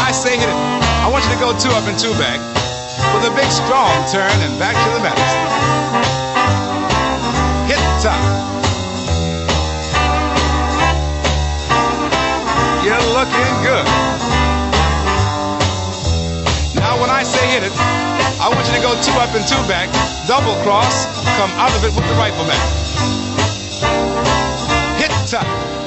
I say hit it, I want you to go 2 up and 2 back with a big strong turn and back to the medicine. Hit top. You're looking good. Now when I say hit it, I want you to go 2 up and 2 back, double cross, come out of it with the rifleman. Hit top.